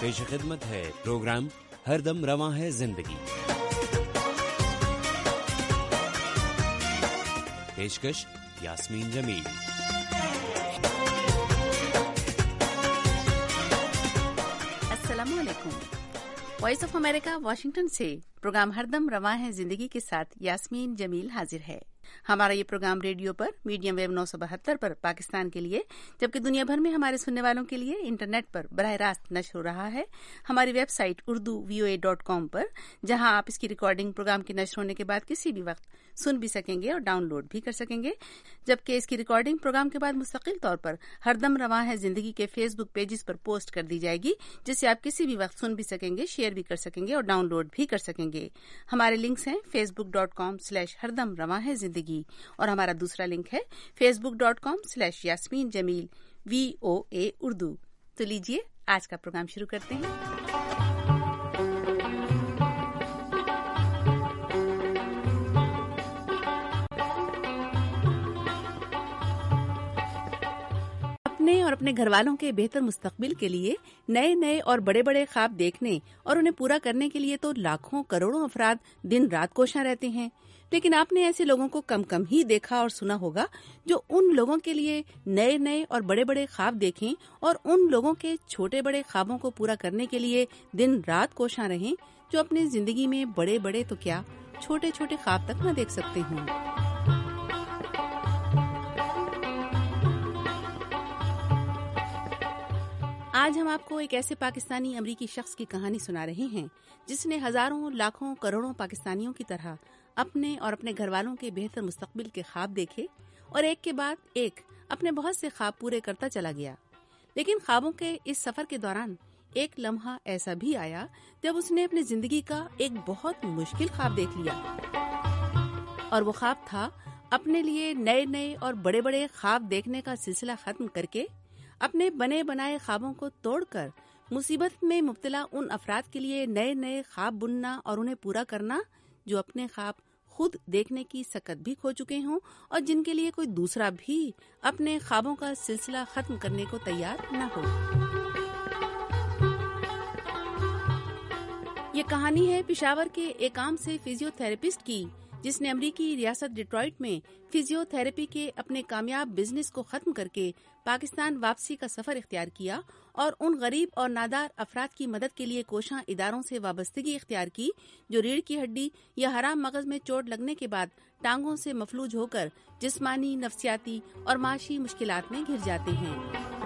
پیش خدمت ہے پروگرام ہر دم رواں ہے زندگی. پیشکش یاسمین جمیل. السلام علیکم. وائس آف امریکہ واشنگٹن سے پروگرام ہر دم رواں ہے زندگی کے ساتھ یاسمین جمیل حاضر ہے. ہمارا یہ پروگرام ریڈیو پر میڈیم ویو 972 پر پاکستان کے لیے، جبکہ دنیا بھر میں ہمارے سننے والوں کے لیے انٹرنیٹ پر براہ راست نشر ہو رہا ہے ہماری ویب سائٹ urduvoa.com پر، جہاں آپ اس کی ریکارڈنگ پروگرام کے نشر ہونے کے بعد کسی بھی وقت سن بھی سکیں گے اور ڈاؤن لوڈ بھی کر سکیں گے. جبکہ اس کی ریکارڈنگ پروگرام کے بعد مستقل طور پر ہر دم رواں ہے زندگی کے فیس بک پیجز پر پوسٹ کر دی جائے گی، جس سے آپ کسی بھی وقت سن بھی سکیں گے، شیئر بھی کر سکیں گے اور ڈاؤن لوڈ بھی کر سکیں گے. ہمارے لنکس ہیں facebook.com/ہردم رواں ہے زندگی، اور ہمارا دوسرا لنک ہے facebook.com/یاسمین جمیل VOA اردو. تو لیجیے آج کا پروگرام شروع کرتے ہیں. اپنے اور اپنے گھر والوں کے بہتر مستقبل کے لیے نئے نئے اور بڑے بڑے خواب دیکھنے اور انہیں پورا کرنے کے لیے تو لاکھوں کروڑوں افراد دن رات کوشاں رہتے ہیں. لیکن آپ نے ایسے لوگوں کو کم ہی دیکھا اور سنا ہوگا جو ان لوگوں کے لیے نئے نئے اور بڑے بڑے خواب دیکھیں اور ان لوگوں کے چھوٹے بڑے خوابوں کو پورا کرنے کے لیے دن رات کوشاں رہیں، جو اپنی زندگی میں بڑے بڑے تو کیا چھوٹے چھوٹے خواب تک نہ دیکھ سکتے ہوں. آج ہم آپ کو ایک ایسے پاکستانی امریکی شخص کی کہانی سنا رہے ہیں جس نے ہزاروں لاکھوں کروڑوں پاکستانیوں کی طرح اپنے اور اپنے گھر والوں کے بہتر مستقبل کے خواب دیکھے اور ایک کے بعد ایک اپنے بہت سے خواب پورے کرتا چلا گیا. لیکن خوابوں کے اس سفر کے دوران ایک لمحہ ایسا بھی آیا جب اس نے اپنی زندگی کا ایک بہت مشکل خواب دیکھ لیا، اور وہ خواب تھا اپنے لیے نئے نئے اور بڑے بڑے خواب دیکھنے کا سلسلہ ختم کر کے اپنے بنے بنائے خوابوں کو توڑ کر مصیبت میں مبتلا ان افراد کے لیے نئے نئے خواب بننا اور انہیں پورا کرنا جو اپنے خواب خود دیکھنے کی سکت بھی کھو چکے ہوں اور جن کے لیے کوئی دوسرا بھی اپنے خوابوں کا سلسلہ ختم کرنے کو تیار نہ ہو. یہ کہانی ہے پشاور کے ایک عام سے فزیو تھراپسٹ کی، جس نے امریکی ریاست ڈیٹرائٹ میں فزیو تھراپی کے اپنے کامیاب بزنس کو ختم کر کے پاکستان واپسی کا سفر اختیار کیا اور ان غریب اور نادار افراد کی مدد کے لیے کوشاں اداروں سے وابستگی اختیار کی جو ریڑھ کی ہڈی یا حرام مغز میں چوٹ لگنے کے بعد ٹانگوں سے مفلوج ہو کر جسمانی، نفسیاتی اور معاشی مشکلات میں گھر جاتے ہیں.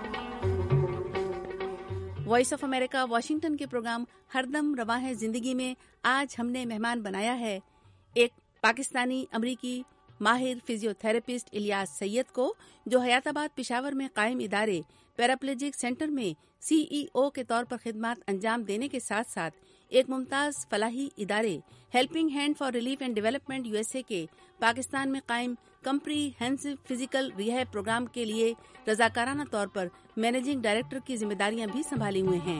وائس آف امریکہ واشنگٹن کے پروگرام ہر دم رواں ہے زندگی میں آج ہم نے مہمان بنایا ہے ایک پاکستانی امریکی ماہر فزیو تھراپسٹ الیاس سید کو، جو حیات آباد پشاور میں قائم ادارے پیراپلیجک سینٹر میں CEO کے طور پر خدمات انجام دینے کے ساتھ ساتھ ایک ممتاز فلاحی ادارے helping hand for relief and development USA کے پاکستان میں قائم کمپریہنسو فزیکل ریہیب پروگرام کے لیے رضاکارانہ طور پر مینیجنگ ڈائریکٹر کی ذمہ داریاں بھی سنبھالی ہوئے ہیں.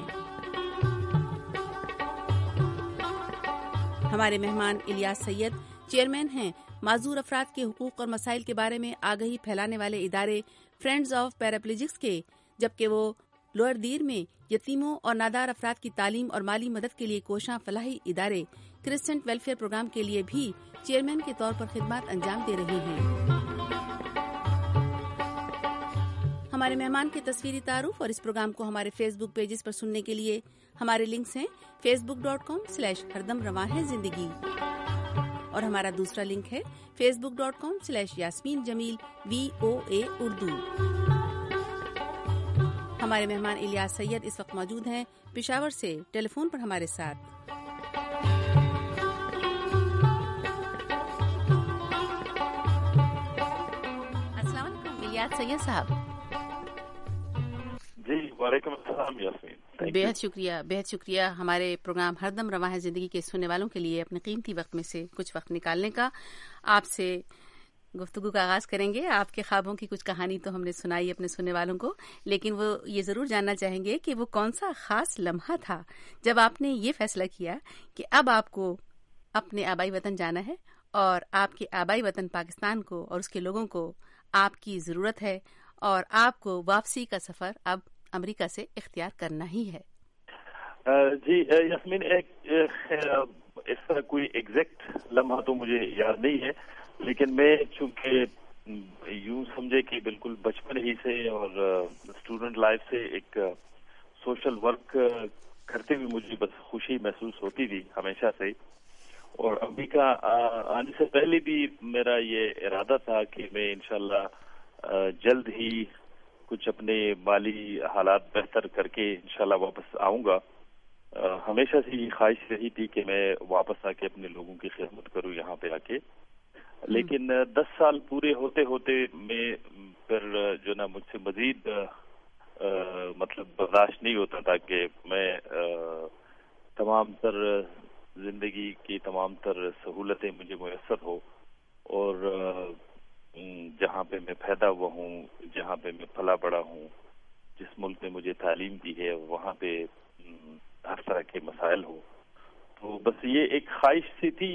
ہمارے مہمان الیاس سید چیئرمین ہیں معذور افراد کے حقوق اور مسائل کے بارے میں آگہی پھیلانے والے ادارے فرینڈز آف پیراپلیجکس کے، جبکہ وہ لوئر دیر میں یتیموں اور نادار افراد کی تعلیم اور مالی مدد کے لیے کوشاں فلاحی ادارے کرسچنٹ ویلفیئر پروگرام کے لیے بھی چیئرمین کے طور پر خدمات انجام دے رہے ہیں. ہمارے مہمان کے تصویری تعارف اور اس پروگرام کو ہمارے فیس بک پیجز پر سننے کے لیے ہمارے لنکس ہیں facebook.com/ہردم رواں ہے زندگی، اور ہمارا دوسرا لنک ہے facebook.com/یاسمین جمیل VOA اردو. ہمارے مہمان الیاس سید اس وقت موجود ہیں پشاور سے ٹیلی فون پر ہمارے ساتھ. السلام علیکم الیاس سید صاحب. جی وعلیکم السلام یاسمین. بہت شکریہ ہمارے پروگرام ہر دم رواں ہے زندگی کے سننے والوں کے لیے اپنے قیمتی وقت میں سے کچھ وقت نکالنے کا. آپ سے گفتگو کا آغاز کریں گے. آپ کے خوابوں کی کچھ کہانی تو ہم نے سنائی اپنے سننے والوں کو، لیکن وہ یہ ضرور جاننا چاہیں گے کہ وہ کون سا خاص لمحہ تھا جب آپ نے یہ فیصلہ کیا کہ اب آپ کو اپنے آبائی وطن جانا ہے اور آپ کے آبائی وطن پاکستان کو اور اس کے لوگوں کو آپ کی ضرورت ہے اور آپ کو واپسی کا سفر اب امریکہ سے اختیار کرنا ہی ہے. جی یاسمین، اس طرح کوئی ایگزیکٹ لمحہ تو مجھے یاد نہیں ہے، لیکن میں چونکہ یوں سمجھے کہ بالکل بچپن ہی سے اور اسٹوڈنٹ لائف سے ایک سوشل ورک کرتے ہوئے مجھے بس خوشی محسوس ہوتی تھی ہمیشہ سے، اور امریکہ آنے سے پہلے بھی میرا یہ ارادہ تھا کہ میں انشاءاللہ جلد ہی کچھ اپنے مالی حالات بہتر کر کے انشاءاللہ واپس آؤں گا۔ ہمیشہ سے یہ خواہش رہی تھی کہ میں واپس آ کے اپنے لوگوں کی خدمت کروں یہاں پہ آ کے، لیکن 10 سال پورے ہوتے ہوتے میں پھر جو نا مجھ سے مزید مطلب برداشت نہیں ہوتا تھا کہ میں تمام تر زندگی کی تمام تر سہولتیں مجھے میسر ہو، اور جہاں پہ میں پیدا ہوا ہوں، جہاں پہ میں پلا بڑا ہوں، جس ملک میں مجھے تعلیم دی ہے، وہاں پہ ہر طرح کے مسائل ہو۔ تو بس یہ ایک خواہش سی تھی،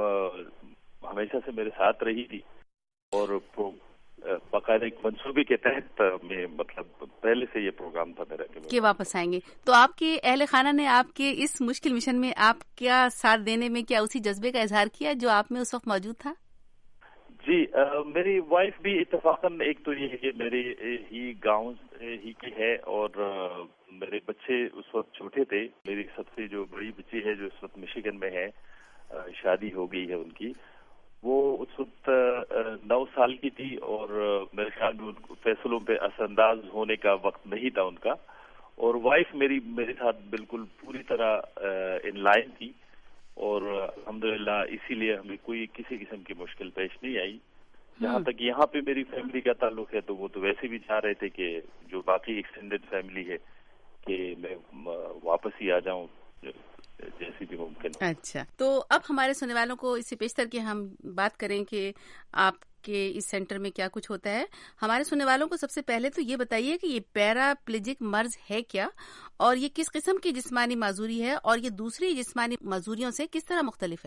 ہمیشہ سے میرے ساتھ رہی تھی، اور باقاعدہ ایک منصوبے کے تحت میں مطلب پہلے سے یہ پروگرام تھا میرا کہ واپس آئیں گے۔ تو آپ کے اہل خانہ نے آپ کے اس مشکل مشن میں آپ کیا ساتھ دینے میں کیا اسی جذبے کا اظہار کیا جو آپ میں اس وقت موجود تھا؟ جی، میری وائف بھی اتفاقاً، ایک تو یہ ہے کہ میرے ہی گاؤں ہی کی ہے، اور میرے بچے اس وقت چھوٹے تھے۔ میری سب سے جو بڑی بچی ہے جو اس وقت مشیگن میں ہے، شادی ہو گئی ہے ان کی، وہ اس وقت 9 سال کی تھی، اور میرے خیال میں فیصلوں پہ اثر انداز ہونے کا وقت نہیں تھا ان کا، اور وائف میرے ساتھ بالکل پوری طرح ان لائن تھی، اور الحمدللہ اسی لیے ہمیں کوئی کسی قسم کی مشکل پیش نہیں آئی۔ جہاں تک یہاں پہ میری فیملی کا تعلق ہے تو وہ تو ویسے بھی چاہ رہے تھے کہ جو باقی ایکسٹینڈڈ فیملی ہے کہ میں واپس ہی آ جاؤں جیسی بھی ممکن ہو۔ اچھا، تو اب ہمارے سننے والوں کو اس سے پیشتر کے ہم بات کریں کہ آپ کے اس سینٹر میں کیا کچھ ہوتا ہے، ہمارے سننے والوں کو سب سے پہلے تو یہ بتائیے کہ یہ پیراپلیجک مرض ہے کیا، اور یہ کس قسم کی جسمانی معذوری ہے، اور یہ دوسری جسمانی معذوریوں سے کس طرح مختلف ہے؟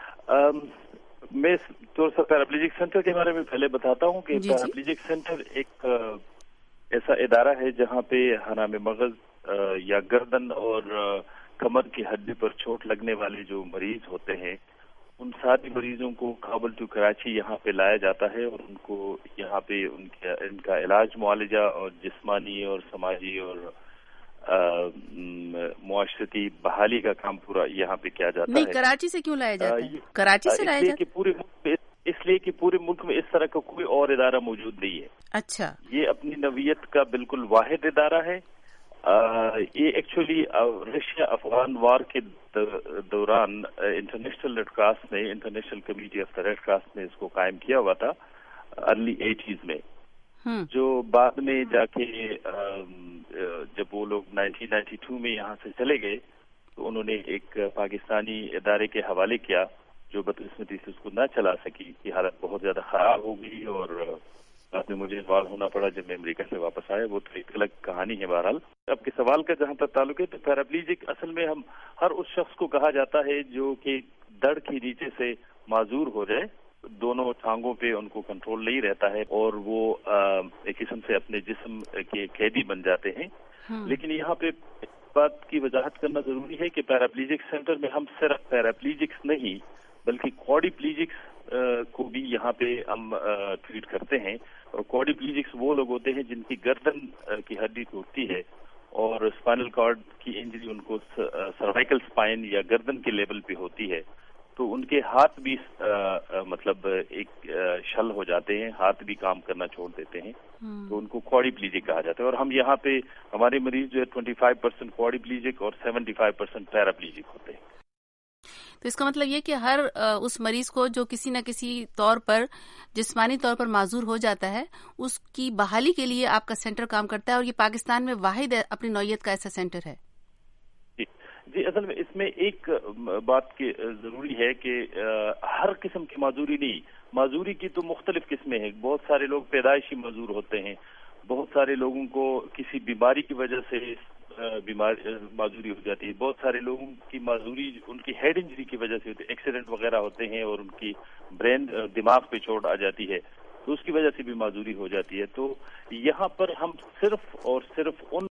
میں تو پیراپلیجک سینٹر کے بارے میں پہلے بتاتا ہوں کہ جی پیراپلیجک سینٹر ایک ایسا ادارہ ہے جہاں پہ حرام مغز یا گردن اور کمر کی ہڈی پر چوٹ لگنے والے جو مریض ہوتے ہیں، ان سارے مریضوں کو کابل ٹو کراچی یہاں پہ لایا جاتا ہے، اور ان کو یہاں پہ ان کا علاج، معالجہ اور جسمانی اور سماجی اور معاشرتی بحالی کا کام پورا یہاں پہ کیا جاتا ہے۔ نہیں، کراچی سے کیوں لایا جاتا ہے؟ کراچی سے لایا جاتا ہے اس لیے کہ پورے ملک میں اس طرح کا کوئی اور ادارہ موجود نہیں ہے۔ اچھا، یہ اپنی نوعیت کا بالکل واحد ادارہ ہے۔ یہ ایکچولی رشیا افغان وار کے دوران انٹرنیشنل ریڈ کراس نے، international committee of the red cross نے اس کو قائم کیا ہوا تھا ارلی 80s میں، جو بعد میں جا کے جب وہ لوگ 1992 میں یہاں سے چلے گئے تو انہوں نے ایک پاکستانی ادارے کے حوالے کیا جو بدقسمتی سے اس کو نہ چلا سکی، کی حالت بہت زیادہ خراب ہو گئی، اور بعد میں مجھے انوالو ہونا پڑا جب میں امریکہ سے واپس آیا۔ وہ تو ایک الگ کہانی ہے۔ بہرحال اب کے سوال کا جہاں تک تعلق ہے تو پیراپلیجک اصل میں ہم ہر اس شخص کو کہا جاتا ہے جو کہ دڑ کے نیچے سے معذور ہو جائے، دونوں ٹانگوں پہ ان کو کنٹرول نہیں رہتا ہے، اور وہ ایک قسم سے اپنے جسم کے قیدی بن جاتے ہیں۔ لیکن یہاں پہ بات کی وضاحت کرنا ضروری ہے کہ پیراپلیجک سینٹر میں ہم صرف پیراپلیجکس نہیں بلکہ کوڈیپلیجکس کو بھی یہاں پہ ہم ٹریٹ کرتے ہیں، اور کوڈیپلیجکس وہ لوگ ہوتے ہیں جن کی گردن کی ہڈی ٹوٹتی ہے اور اسپائنل کارڈ کی انجری ان کو سروائکل اسپائن یا گردن کے لیول پہ ہوتی ہے، تو ان کے ہاتھ بھی مطلب ایک شل ہو جاتے ہیں، ہاتھ بھی کام کرنا چھوڑ دیتے ہیں، تو ان کو کوڈیپلیجک کہا جاتا ہے۔ اور ہم یہاں پہ ہمارے مریض جو ہے 25% کوڈیپلیجک اور 75% پیراپلیجک ہوتے ہیں۔ تو اس کا مطلب یہ کہ ہر اس مریض کو جو کسی نہ کسی طور پر جسمانی طور پر معذور ہو جاتا ہے، اس کی بحالی کے لیے آپ کا سینٹر کام کرتا ہے، اور یہ پاکستان میں واحد اپنی نوعیت کا ایسا سینٹر ہے۔ جی، اصل میں اس میں ایک بات کی ضروری ہے کہ ہر قسم کی معذوری نہیں، معذوری کی تو مختلف قسمیں ہیں۔ بہت سارے لوگ پیدائشی معذور ہوتے ہیں، بہت سارے لوگوں کو کسی بیماری کی وجہ سے معذوری ہو جاتی ہے، بہت سارے لوگوں کی معذوری ان کی ہیڈ انجری کی وجہ سے ہوتی ہے، ایکسیڈنٹ وغیرہ ہوتے ہیں اور ان کی برین دماغ پہ چوٹ آ جاتی ہے تو اس کی وجہ سے بھی معذوری ہو جاتی ہے۔ تو یہاں پر ہم صرف اور صرف ان